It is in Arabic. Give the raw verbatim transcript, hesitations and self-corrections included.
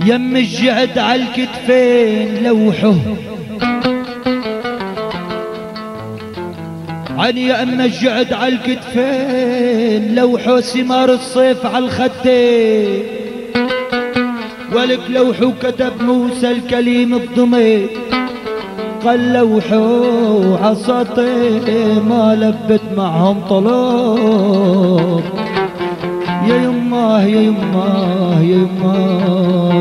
يم الجعد عالكتفين لوحه عن يم الجعد عالكتفين لوحه ثمار الصيف عالخدين ولك لوحه كتب موسى الكليم بضمير قال لوحه عصاتي ما لبت معهم طلب يا يماه يا يماه يا يماه